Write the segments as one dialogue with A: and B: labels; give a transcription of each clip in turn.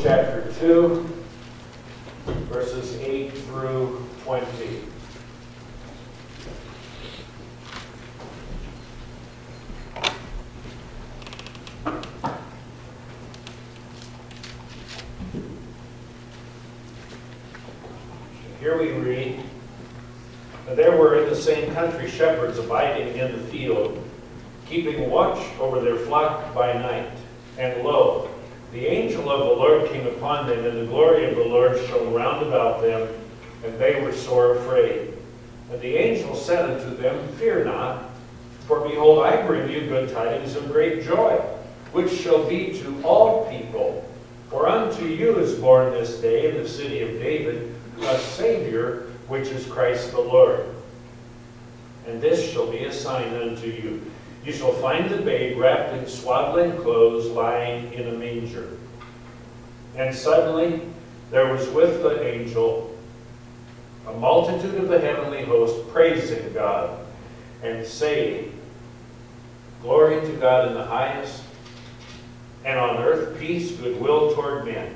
A: chapter 2, verses 8 through 20. Here we read, "There were in the same country shepherds abiding in the field, keeping watch over their flock by night. And lo, the angel of the Lord came upon them, and the glory of the Lord shone round about them, and they were sore afraid. And the angel said unto them, Fear not, for behold, I bring you good tidings of great joy, which shall be to all people. For unto you is born this day in the city of David a Savior, which is Christ the Lord. And this shall be a sign unto you. You shall find the babe wrapped in swaddling clothes, lying in a manger." And suddenly there was with the angel a multitude of the heavenly host, praising God and saying, "Glory to God in the highest, and on earth peace, goodwill toward men."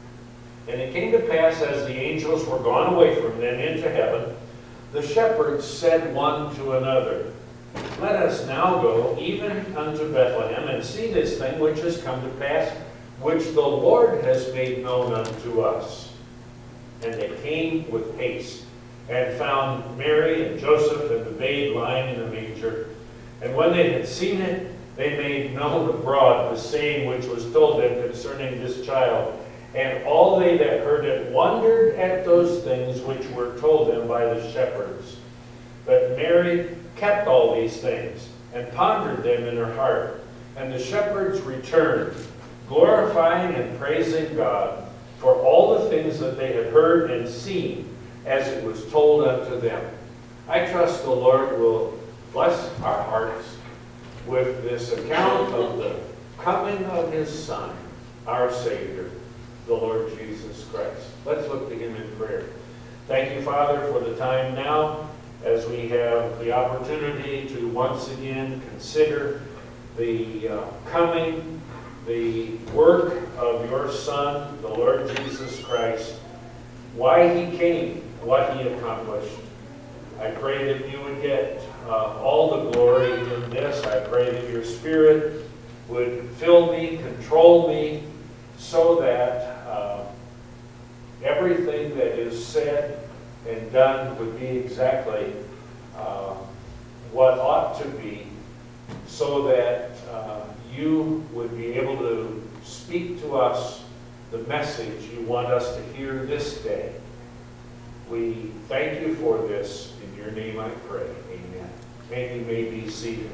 A: And it came to pass, as the angels were gone away from them into heaven, the shepherds said one to another, "Let us now go even unto Bethlehem, and see this thing which has come to pass, which the Lord has made known unto us." And they came with haste, and found Mary and Joseph and the babe lying in a manger. And when they had seen it, they made known abroad the saying which was told them concerning this child. And all they that heard it wondered at those things which were told them by the shepherds. But Mary kept all these things, and pondered them in her heart. And the shepherds returned, glorifying and praising God for all the things that they had heard and seen, as it was told unto them. I trust the Lord will bless our hearts with this account of the coming of His Son, our Savior, the Lord Jesus Christ. Let's look to Him in prayer. Thank you, Father, for the time now as we have the opportunity to once again consider the coming, the work of your Son, the Lord Jesus Christ, why He came, what He accomplished. I pray that you would get all the glory in this. I pray that your Spirit would fill me, control me, so that everything that is said and done would be exactly what ought to be, so that you would be able to speak to us the message you want us to hear this day. We thank you for this. In your name I pray. Amen. And you may be seated.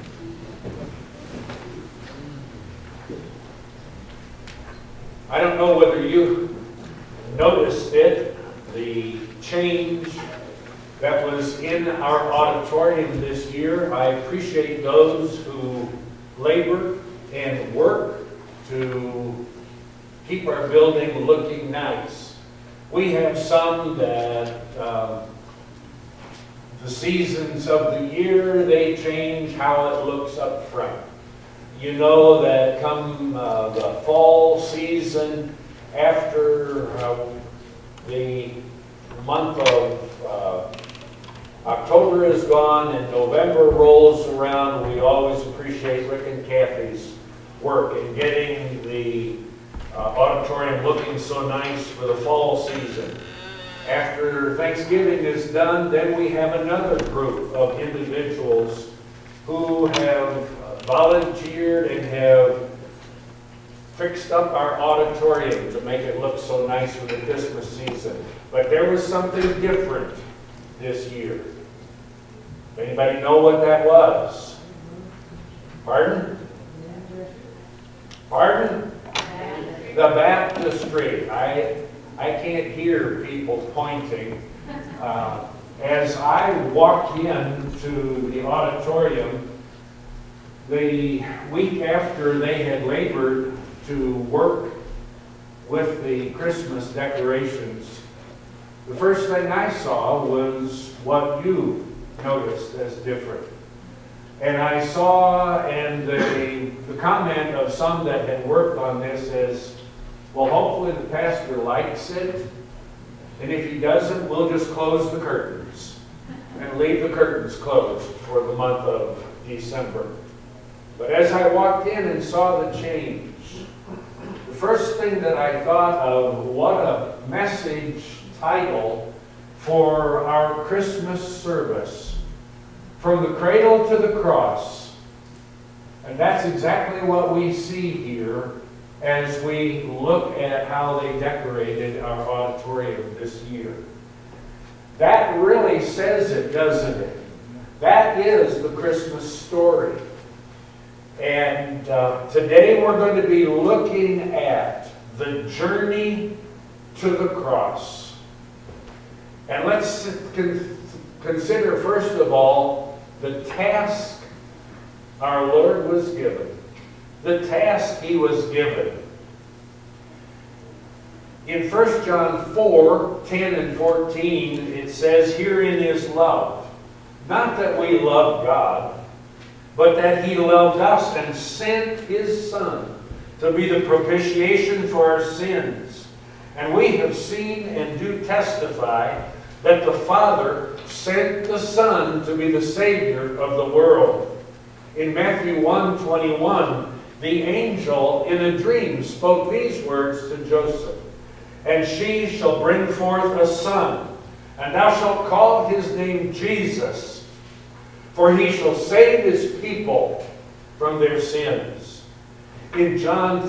A: I don't know whether you noticed it, the change that was in our auditorium this year. I appreciate those who labor and work to keep our building looking nice. We have some that the seasons of the year, they change how it looks up front. You know that come the fall season, after the month of October is gone and November rolls around, we always appreciate Rick and Kathy's work in getting the auditorium looking so nice for the fall season. After Thanksgiving is done, then we have another group of individuals who have volunteered and have fixed up our auditorium to make it look so nice for the Christmas season. But there was something different this year. Anybody know what that was? Pardon? Pardon? The baptistry. I can't hear people pointing. As I walked into the auditorium, the week after they had labored to work with the Christmas decorations, the first thing I saw was what you noticed as different. And I saw, and the comment of some that had worked on this is, Well, hopefully the pastor likes it. And if he doesn't, we'll just close the curtains and leave the curtains closed for the month of December. But as I walked in and saw the change, the first thing that I thought of, what a message title for our Christmas service. From the cradle to the cross. And that's exactly what we see here as we look at how they decorated our auditorium this year. That really says it, doesn't it? That is the Christmas story. And today we're going to be looking at the journey to the cross. And let's consider, first of all, the task our Lord was given. The task he was given. In 1 John 4, 10 and 14, it says, "Herein is love, not that we love God, but that he loved us and sent his Son to be the propitiation for our sins. And we have seen and do testify that the Father sent the Son to be the Savior of the world." In Matthew 1:21, the angel in a dream spoke these words to Joseph, "And she shall bring forth a son, and thou shalt call his name Jesus, for he shall save his people from their sins." In John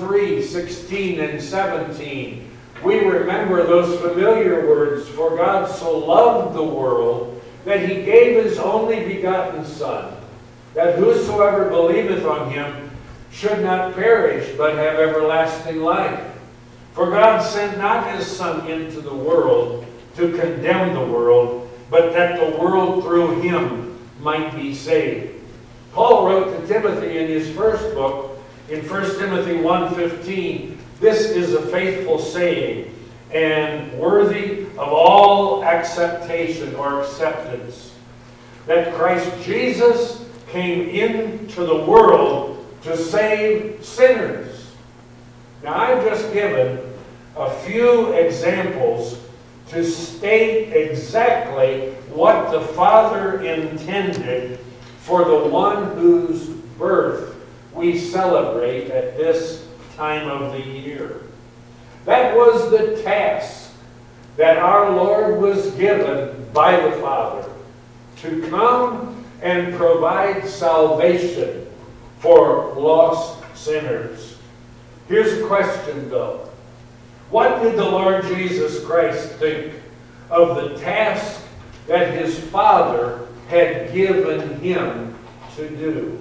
A: 3:16 and 17, we remember those familiar words, "For God so loved the world that he gave his only begotten Son, that whosoever believeth on him should not perish, but have everlasting life. For God sent not his Son into the world to condemn the world, but that the world through him might be saved." Paul wrote to Timothy in his first book, in 1 Timothy 1:15, "This is a faithful saying, and worthy of all acceptation," or acceptance, "that Christ Jesus came into the world to save sinners." Now, I've just given a few examples to state exactly what the Father intended for the one whose birth we celebrate at this time of the year. That was the task that our Lord was given by the Father, to come and provide salvation for lost sinners. Here's a question, though. What did the Lord Jesus Christ think of the task that his Father had given him to do?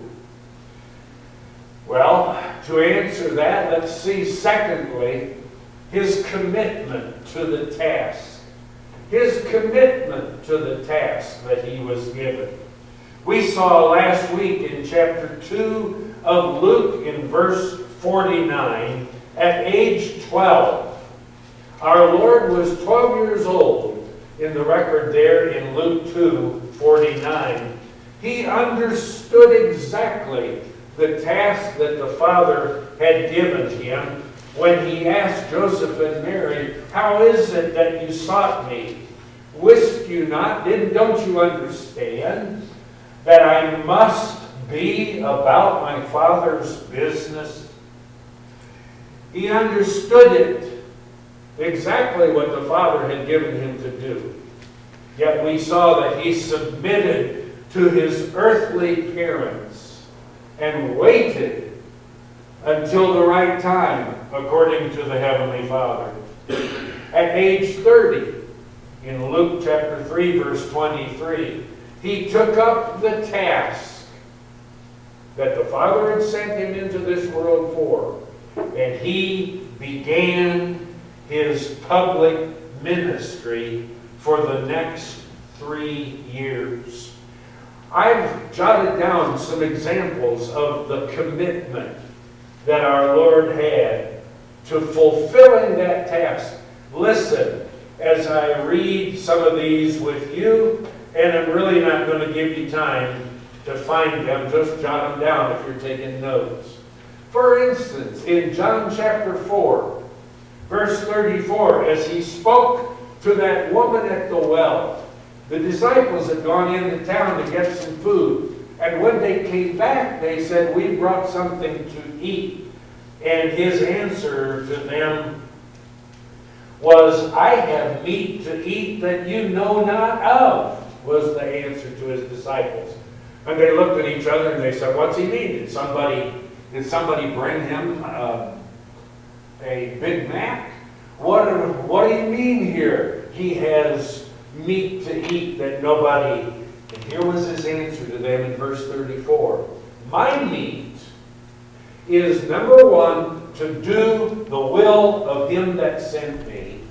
A: Well, to answer that, let's see, secondly, his commitment to the task. His commitment to the task that he was given. We saw last week in chapter 2 of Luke in verse 49, at age 12, our Lord was 12 years old in the record there in Luke 2:49. He understood exactly the task that the Father had given him when he asked Joseph and Mary, "How is it that you sought me? Wist you not, don't you understand that I must be about my Father's business?" He understood it, exactly what the Father had given him to do. Yet we saw that he submitted to his earthly parents and waited until the right time, according to the Heavenly Father. At age 30, in Luke chapter 3, verse 23, he took up the task that the Father had sent him into this world for, and he began his public ministry for the next 3 years. I've jotted down some examples of the commitment that our Lord had to fulfilling that task. Listen as I read some of these with you, and I'm really not going to give you time to find them. Just jot them down if you're taking notes. For instance, in John chapter 4, Verse 34, as he spoke to that woman at the well, the disciples had gone into town to get some food. And when they came back, they said, "We brought something to eat." And his answer to them was, "I have meat to eat that you know not of," was the answer to his disciples. And they looked at each other and they said, "What's he mean? Did somebody bring him a Big Mac? What do you mean here? He has meat to eat that nobody..." And here was his answer to them in verse 34. "My meat is, number one, to do the will of him that sent me.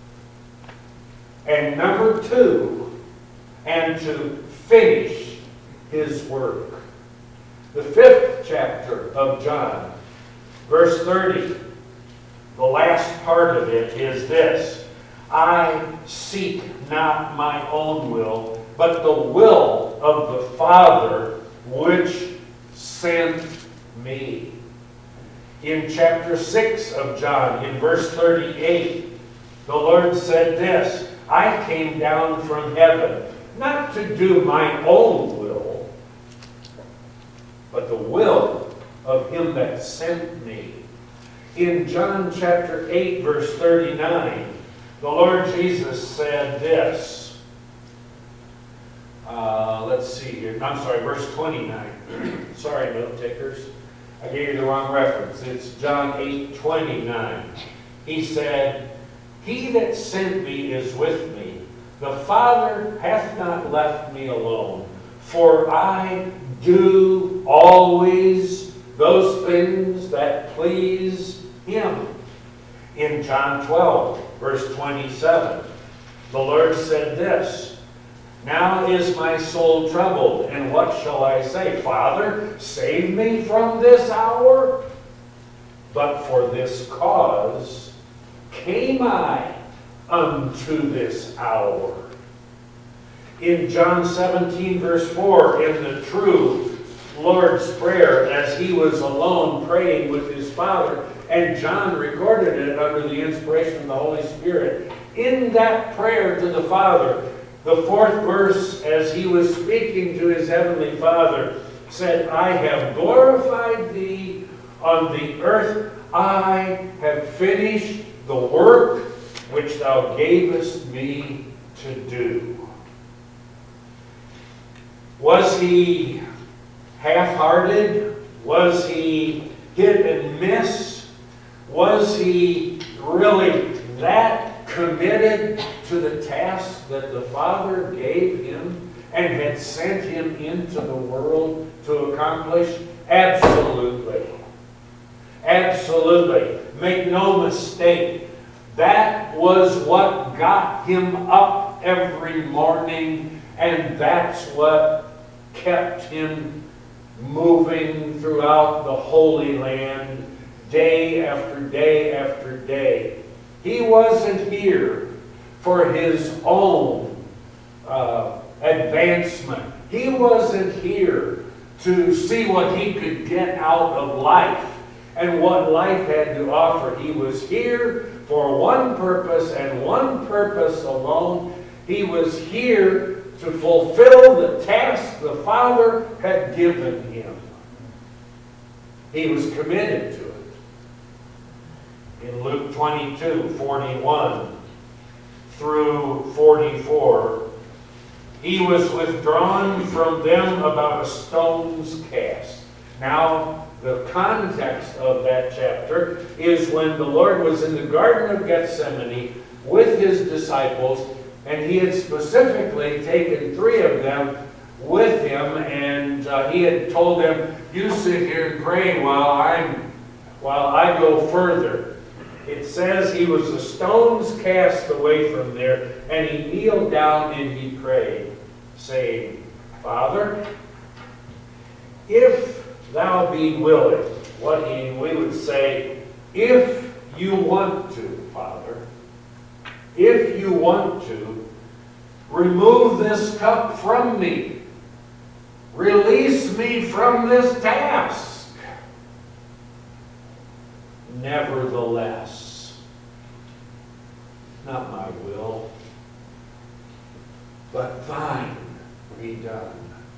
A: And number two, and to finish his work." The 5th chapter of John, verse 30, the last part of it is this: "I seek not my own will, but the will of the Father which sent me." In chapter 6 of John, in verse 38, the Lord said this: "I came down from heaven, not to do my own will, but the will of him that sent me." In John chapter 8, verse 39, the Lord Jesus said this. Let's see here. I'm sorry, verse 29. Sorry, note takers. I gave you the wrong reference. It's John 8:29. He said, "He that sent me is with me. The Father hath not left me alone, for I do always those things that please him." In John 12, verse 27, the Lord said this: "Now is my soul troubled, and what shall I say? Father, save me from this hour? But for this cause came I unto this hour." In John 17, verse 4, in the true Lord's Prayer, as he was alone praying with his Father, and John recorded it under the inspiration of the Holy Spirit, in that prayer to the Father, the 4th verse, as he was speaking to his heavenly Father, said, "I have glorified thee on the earth. I have finished the work which thou gavest me to do." Was he half-hearted? Was he hit and miss? Was he really that committed to the task that the Father gave him and had sent him into the world to accomplish? Absolutely. Absolutely. Make no mistake. That was what got him up every morning, and that's what kept him moving throughout the Holy Land day after day after day. He wasn't here for his own advancement. He wasn't here to see what he could get out of life and what life had to offer. He was here for one purpose and one purpose alone. He was here to fulfill the task the Father had given him. He was committed to it. In Luke 22:41 through 44, he was withdrawn from them about a stone's cast. Now, the context of that chapter is when the Lord was in the Garden of Gethsemane with his disciples, and he had specifically taken 3 of them with him, and he had told them, "You sit here and pray while I go further." It says he was a stone's cast away from there, and he kneeled down and he prayed, saying, "Father, if thou be willing," we would say, "If you want to, Father, if you want to, remove this cup from me. Release me from this task. Nevertheless, not my will, but thine be done.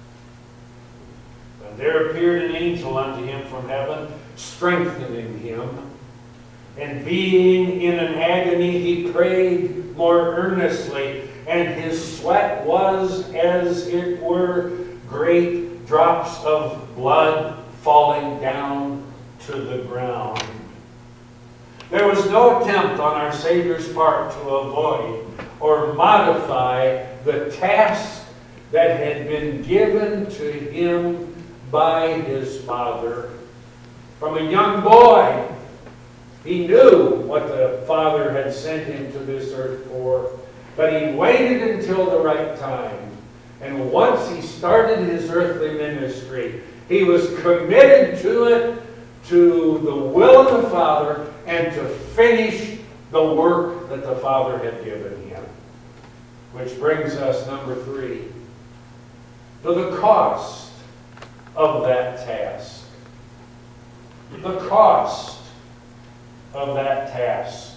A: And there appeared an angel unto him from heaven, strengthening him. And being in an agony, he prayed more earnestly, and his sweat was as it were great drops of blood falling down to the ground. There was no attempt on our Savior's part to avoid or modify the task that had been given to him by his Father. From a young boy, he knew what the Father had sent him to this earth for, but he waited until the right time. And once he started his earthly ministry, he was committed to it, to the will of the Father, and to finish the work that the Father had given him. Which brings us, number 3, to the cost of that task. The cost of that task.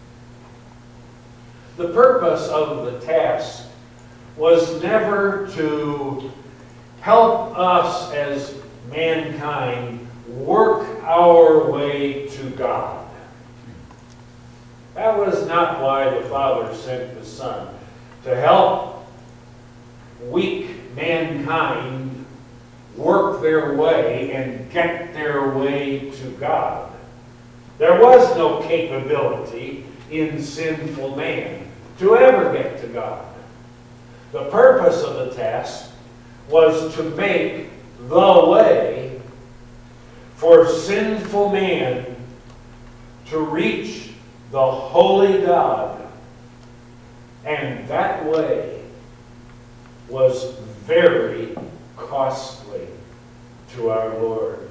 A: The purpose of the task was never to help us as mankind work our way to God. That was not why the Father sent the Son, to help weak mankind work their way and get their way to God. There was no capability in sinful man to ever get to God. The purpose of the task was to make the way for sinful man to reach the holy God. And that way was very costly to our Lord.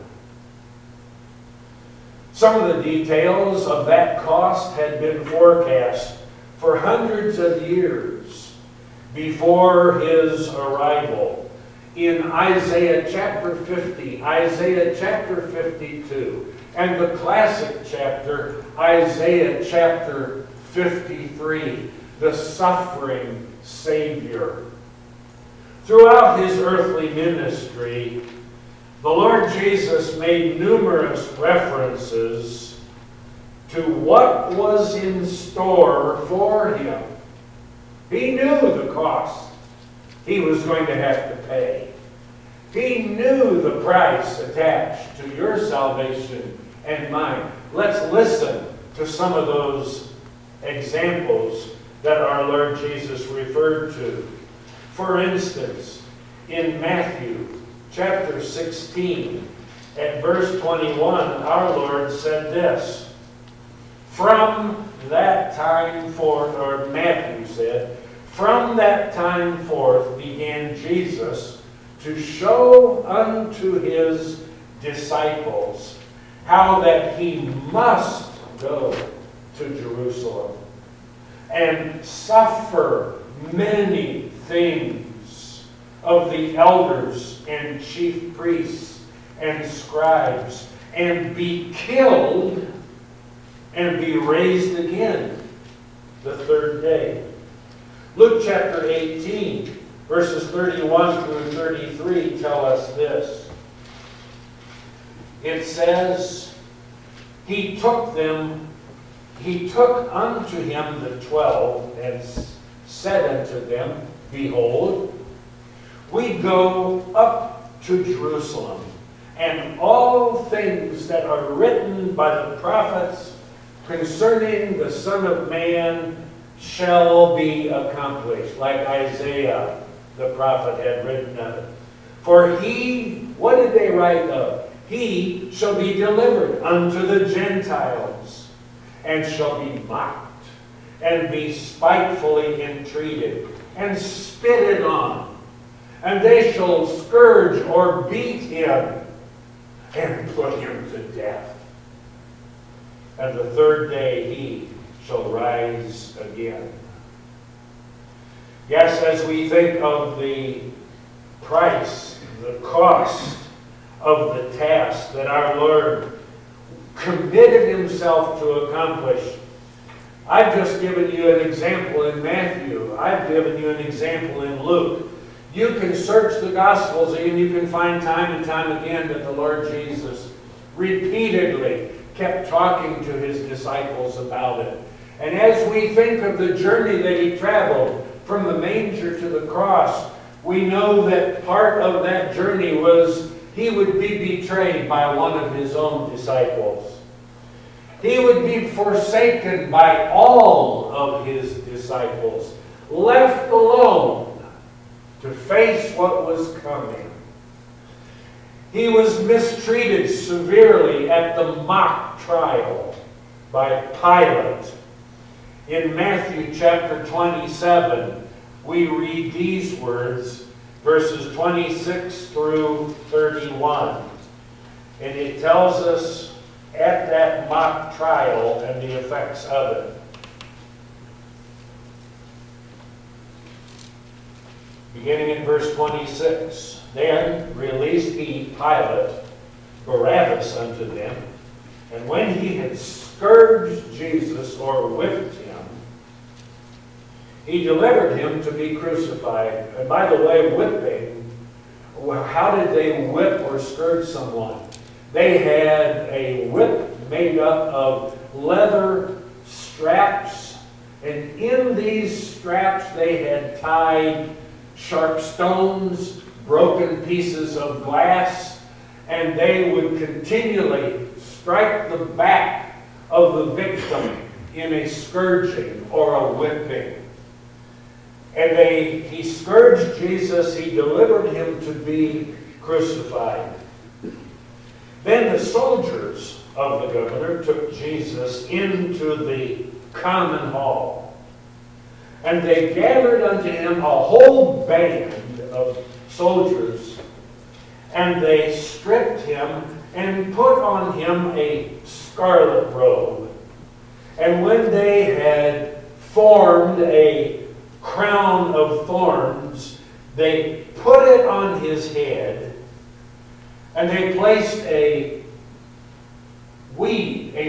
A: Some of the details of that cost had been forecast for hundreds of years before his arrival in Isaiah chapter 50, Isaiah chapter 52, and the classic chapter, Isaiah chapter 53, the suffering Savior. Throughout his earthly ministry, the Lord Jesus made numerous references to what was in store for him. He knew the cost he was going to have to pay. He knew the price attached to your salvation and mine. Let's listen to some of those examples that our Lord Jesus referred to. For instance, in Matthew chapter 16, at verse 21, our Lord said this, "From that time forth," or Matthew said, "From that time forth began Jesus to show unto his disciples how that he must go to Jerusalem and suffer many things of the elders and chief priests and scribes, and be killed and be raised again the third day." Luke chapter 18, verses 31 through 33 tell us this. It says, He took unto him the 12, and said unto them, Behold, we go up to Jerusalem, and all things that are written by the prophets concerning the Son of Man shall be accomplished, like Isaiah the prophet had written of it. For he, what did they write of? He shall be delivered unto the Gentiles, and shall be mocked, and be spitefully entreated, and spitted on. And they shall scourge or beat him, and put him to death. And the third day he shall rise again. Yes, as we think of the price, the cost of the task that our Lord committed himself to accomplish, I've just given you an example in Matthew. I've given you an example in Luke. You can search the Gospels and you can find time and time again that the Lord Jesus repeatedly kept talking to his disciples about it. And as we think of the journey that he traveled from the manger to the cross, we know that part of that journey was he would be betrayed by one of his own disciples. He would be forsaken by all of his disciples, left alone to face what was coming. He was mistreated severely at the mock trial by Pilate. In Matthew chapter 27, we read these words, verses 26 through 31. And it tells us at that mock trial and the effects of it. Beginning in verse 26. Then released he Pilate Barabbas unto them, and when he had scourged Jesus or whipped him, he delivered him to be crucified. And by the way, whipping, well, how did they whip or scourge someone? They had a whip made up of leather straps, and in these straps they had tied sharp stones, broken pieces of glass, and they would continually strike the back of the victim in a scourging or a whipping. And he scourged Jesus, he delivered him to be crucified. Then the soldiers of the governor took Jesus into the common hall, and they gathered unto him a whole band of soldiers, and they stripped him and put on him a scarlet robe. And when they had formed a crown of thorns, they put it on his head, and they placed a reed.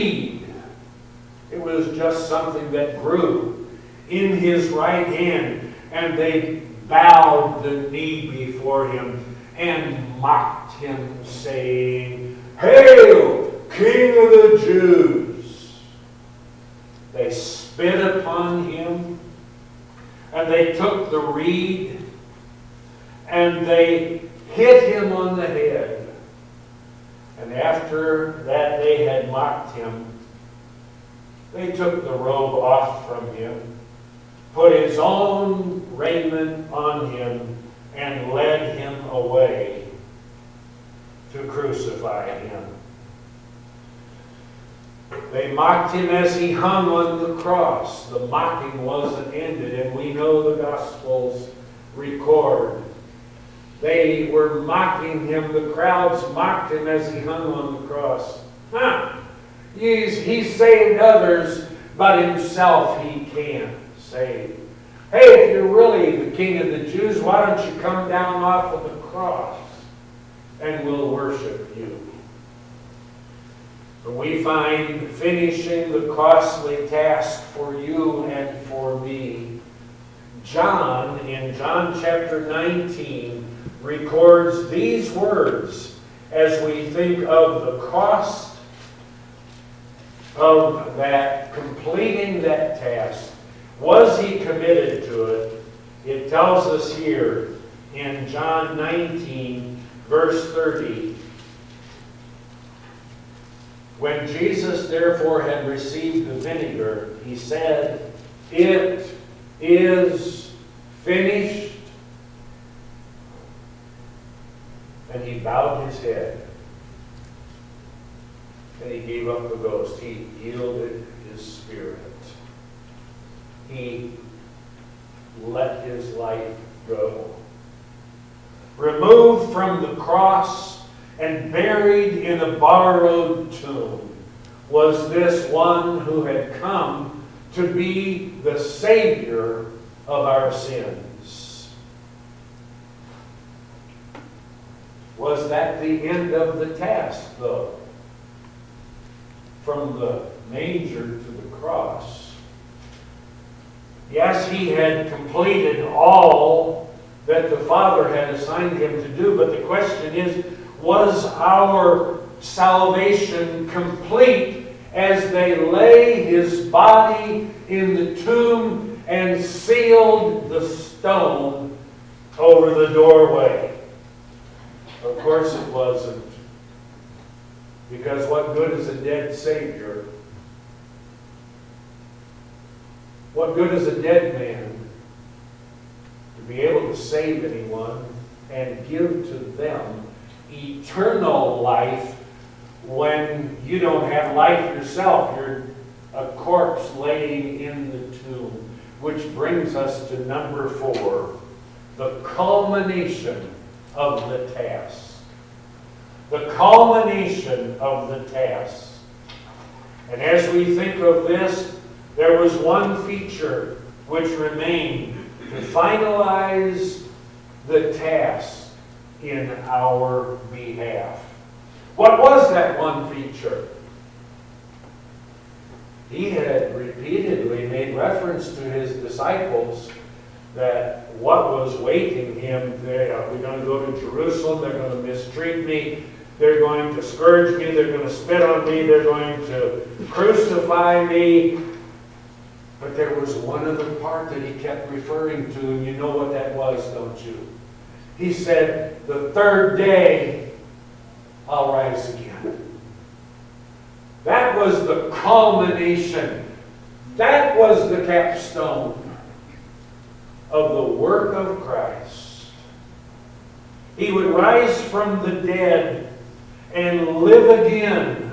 A: It was just something that grew in his right hand, and they bowed the knee before him and mocked him, saying, "Hail, King of the Jews!" They spit upon him, and they took the reed, and they hit him on the head. And after that they had mocked him, they took the robe off from him, put his own raiment on him, and led him away to crucify him. They mocked him as he hung on the cross. The mocking wasn't ended, and we know the Gospels record. They were mocking him. The crowds mocked him as he hung on the cross. He saved others, but himself he can't save. Hey, if you're really the King of the Jews, why don't you come down off of the cross and we'll worship you? But we find finishing the costly task for you and for me. John, in John chapter 19, records these words as we think of the cost of that, completing that task. Was he committed to it? It tells us here in John 19, verse 30, when Jesus therefore had received the vinegar, he said, "It is finished." And he bowed his head, and he gave up the ghost. He yielded his spirit. He let his life go. Removed from the cross and buried in a borrowed tomb was this one who had come to be the Savior of our sins. Was that the end of the task, though? From the manger to the cross, Yes, he had completed all that the Father had assigned him to do, but the question is, was our salvation complete as they lay his body in the tomb and sealed the stone over the doorway? Of course it wasn't. Because what good is a dead Savior? What good is a dead man to be able to save anyone and give to them eternal life when you don't have life yourself? You're a corpse laying in the tomb. Which brings us to number 4, the culmination of the task. The culmination of the task. And as we think of this, there was one feature which remained to finalize the task in our behalf. What was that one feature? He had repeatedly made reference to his disciples that what was waiting him, we're going to go to Jerusalem, they're going to mistreat me, they're going to scourge me, they're going to spit on me, they're going to crucify me. But there was one other part that he kept referring to, and you know what that was, don't you? He said, the third day, I'll rise again. That was the culmination. That was the capstone of the work of Christ. He would rise from the dead and live again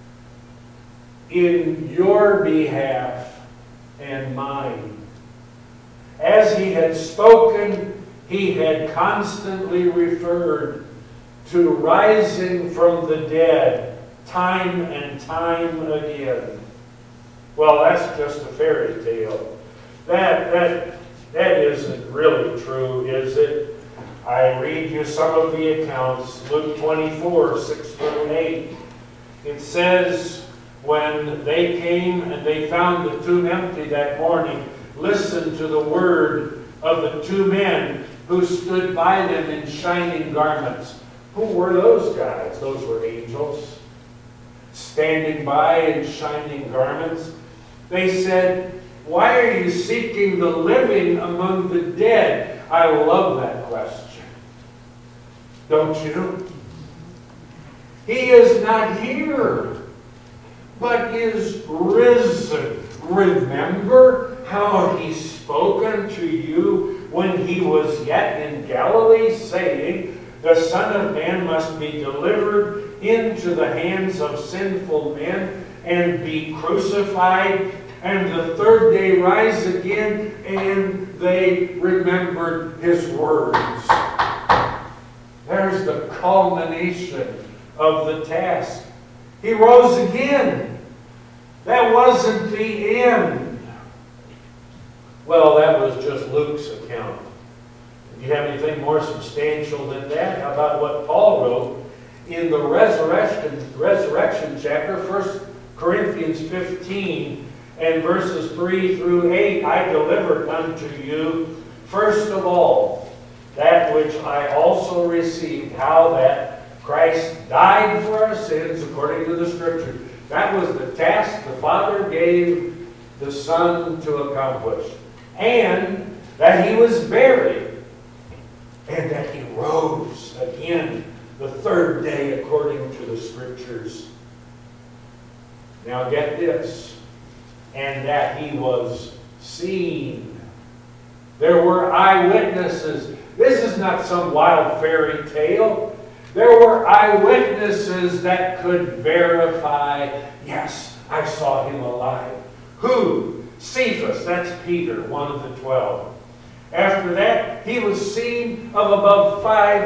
A: in your behalf and mine. As he had spoken, he had constantly referred to rising from the dead time and time again. Well, that's just a fairy tale. That isn't really true, is it? I read you some of the accounts. Luke 24, 6 through 8. It says, when they came and they found the tomb empty that morning, listen to the word of the 2 men who stood by them in shining garments. Who were those guys? Those were angels standing by in shining garments. They said, why are you seeking the living among the dead? I love that question. Don't you? He is not here, but is risen. Remember how he spoke unto you when he was yet in Galilee, saying, the Son of Man must be delivered into the hands of sinful men and be crucified, and the third day rise again. And they remembered his words. There's the culmination of the task. He rose again. That wasn't the end. Well, that was just Luke's account. Do you have anything more substantial than that? How about what Paul wrote in the resurrection chapter, 1 Corinthians 15 and verses 3 through 8? I delivered unto you, first of all, that which I also received, how that Christ died for our sins according to the Scripture. That was the task the Father gave the Son to accomplish. And that he was buried, and that he rose again the third day according to the Scriptures. Now get this. And that he was seen. There were eyewitnesses. This is not some wild fairy tale. There were eyewitnesses that could verify, yes, I saw him alive. Who? Cephas, that's Peter, one of the 12. After that, he was seen of above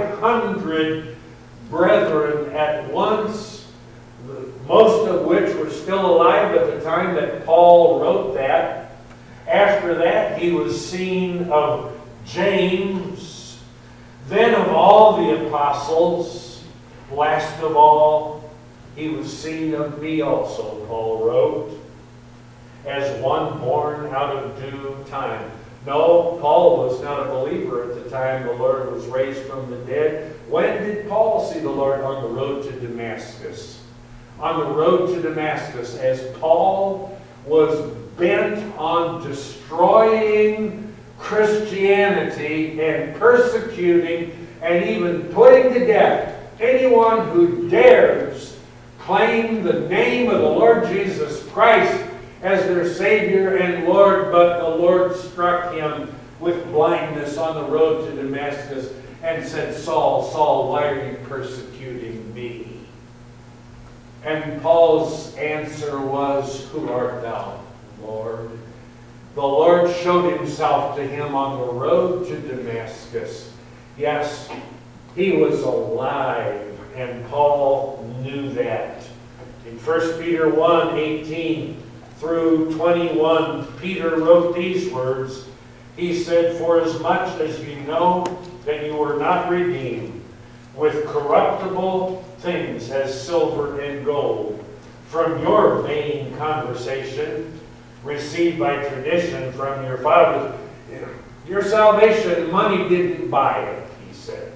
A: 500 brethren at once, most of which were still alive at the time that Paul wrote that. After that, he was seen of James, then of all the apostles. Last of all, he was seen of me also, Paul wrote. as one born out of due time. No, Paul was not a believer at the time the Lord was raised from the dead. When did Paul see the Lord? On the road to Damascus. On the road to Damascus, as Paul was bent on destroying Christianity and persecuting and even putting to death anyone who dares claim the name of the Lord Jesus Christ as their Savior and Lord, but the Lord struck him with blindness on the road to Damascus and said, Saul, Saul, why are you persecuting me? And Paul's answer was, who art thou, Lord? The Lord showed himself to him on the road to Damascus. Yes, he was alive, and Paul knew that. In 1 Peter 1:18 through 21, Peter wrote these words. He said, for as much as you know that you were not redeemed with corruptible things as silver and gold from your vain conversation received by tradition from your fathers. Your salvation, money didn't buy it, he said.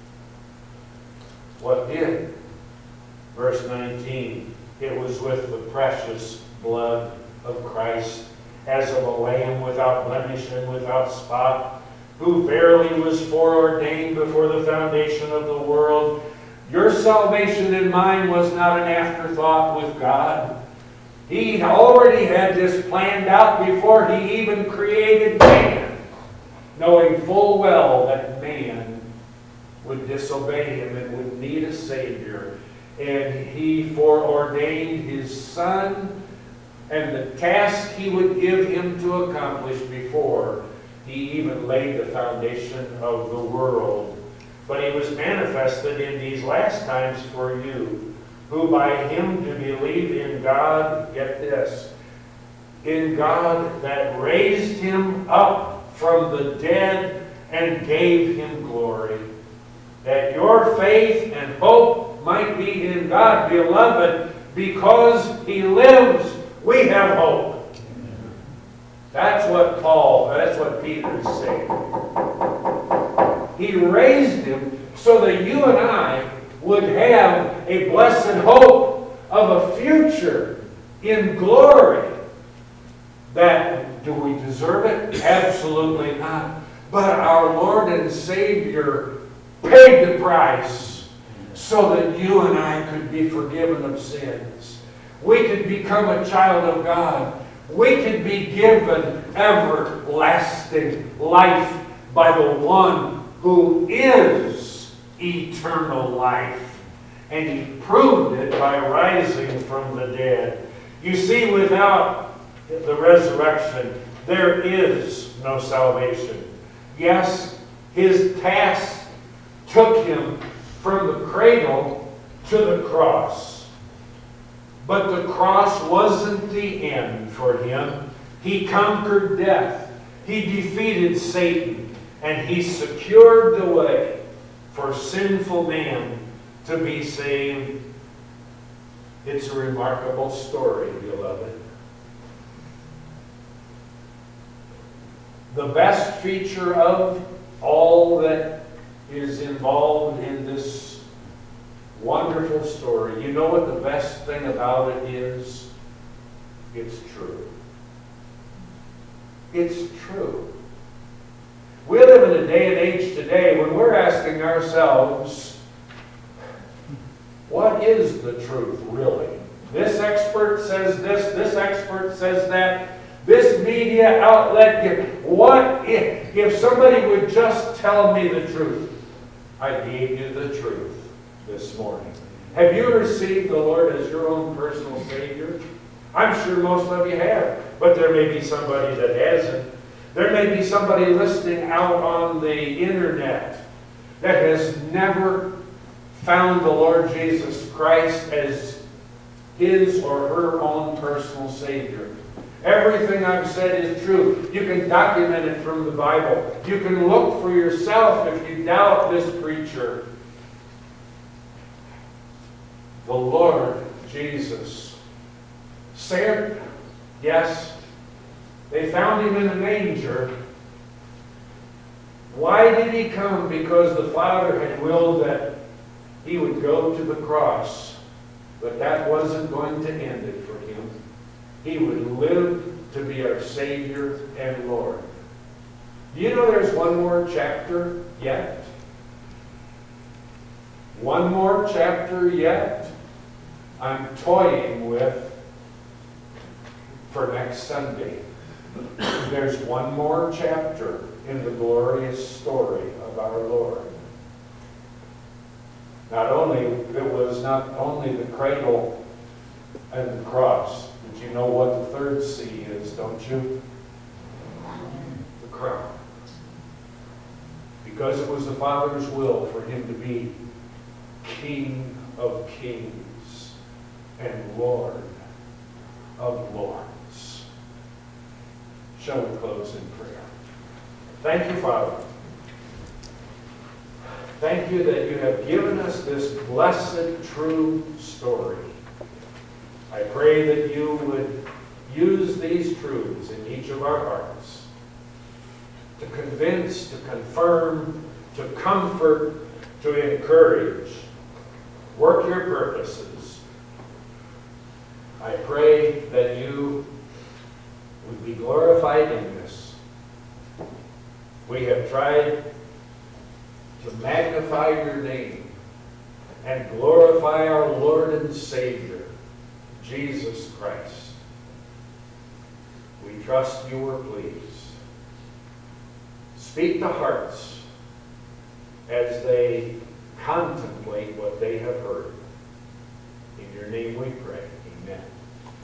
A: What did? Verse 19, it was with the precious blood of Christ, as of a lamb without blemish and without spot, who verily was foreordained before the foundation of the world. Your salvation and mine was not an afterthought with God. He already had this planned out before he even created man, knowing full well that man would disobey him and would need a Savior. And he foreordained his Son and the task he would give him to accomplish before he even laid the foundation of the world. But he was manifested in these last times for you, who by him do believe in God, get this, in God that raised him up from the dead and gave him glory, that your faith and hope might be in God, beloved, because he lives, we have hope. That's what Peter is saying. He raised him so that you and I would have a blessed hope of a future in glory. That, do we deserve it? Absolutely not. But our Lord and Savior paid the price so that you and I could be forgiven of sins. We could become a child of God. We could be given everlasting life by the one who is eternal life. And he proved it by rising from the dead. You see, without the resurrection, there is no salvation. Yes, his task took him from the cradle to the cross. But the cross wasn't the end for him. He conquered death. He defeated Satan. And he secured the way for sinful man to be saved. It's a remarkable story, beloved. The best feature of all that is involved in this wonderful story, you know what the best thing about it is? It's true. It's true. We live in a day and age today when we're asking ourselves, what is the truth really? This expert says this expert says that, this media outlet, what if somebody would just tell me the truth? I gave you the truth this morning. Have you received the Lord as your own personal Savior? I'm sure most of you have, but there may be somebody that hasn't. There may be somebody listening out on the internet that has never found the Lord Jesus Christ as his or her own personal Savior. Everything I've said is true. You can document it from the Bible. You can look for yourself if you doubt this preacher. The Lord Jesus sent, yes, They found him in a manger. Why did he come? Because the Father had willed that he would go to the cross. But that wasn't going to end it for him. He would live to be our Savior and Lord. Do you know there's one more chapter yet? One more chapter yet I'm toying with for next Sunday. There's one more chapter in the glorious story of our Lord. It was not only the cradle and the cross, but you know what the third C is, don't you? The crown. Because it was the Father's will for him to be King of kings and Lord of lords. Shall we close in prayer? Thank you, Father. Thank you that you have given us this blessed, true story. I pray that you would use these truths in each of our hearts to convince, to confirm, to comfort, to encourage. Work your purposes. I pray that you would be glorified in this. We have tried to magnify your name and glorify our Lord and Savior, Jesus Christ. We trust you are pleased. Speak to hearts as they contemplate what they have heard. In your name we pray. Amen.